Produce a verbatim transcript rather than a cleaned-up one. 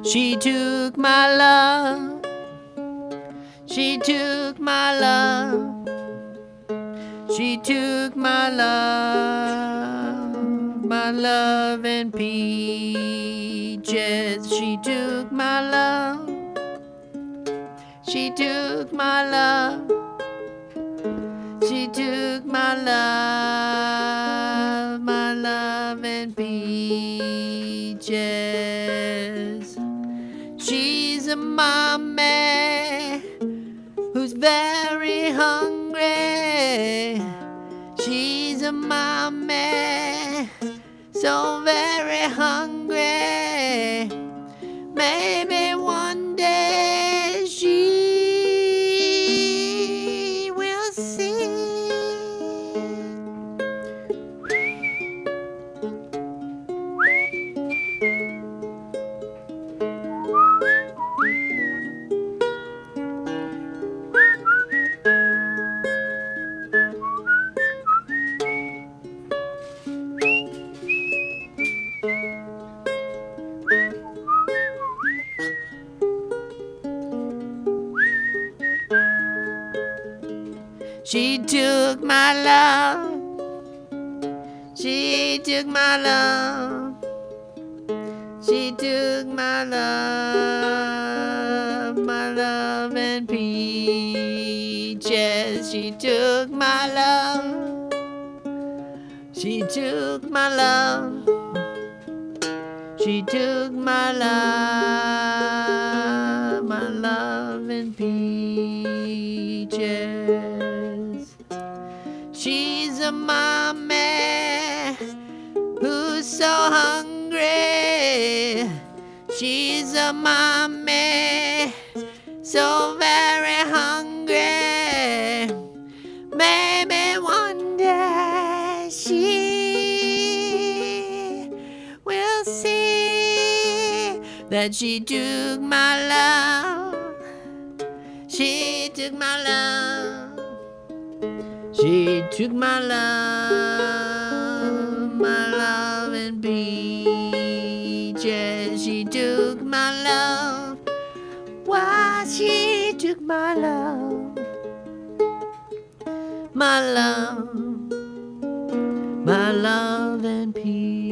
She took my love. She took my love. She took my love, my love and peaches. She took my love. She took my love. She took my love, my love and peaches. She's a mommy who's very hungry. She's a mommy so very hungry. Maybe one day she will see. She took my love. She took my love. She took my love, my love and peaches. She took my love. She took my love. She took my love, my love and peaches. She's a mommy who's so hungry. She's a mommy so very hungry. Maybe one day she will see that she took my love. She took my love. She took my love, my love and peaches. She took my love. Why she took my love, my love, my love and peace.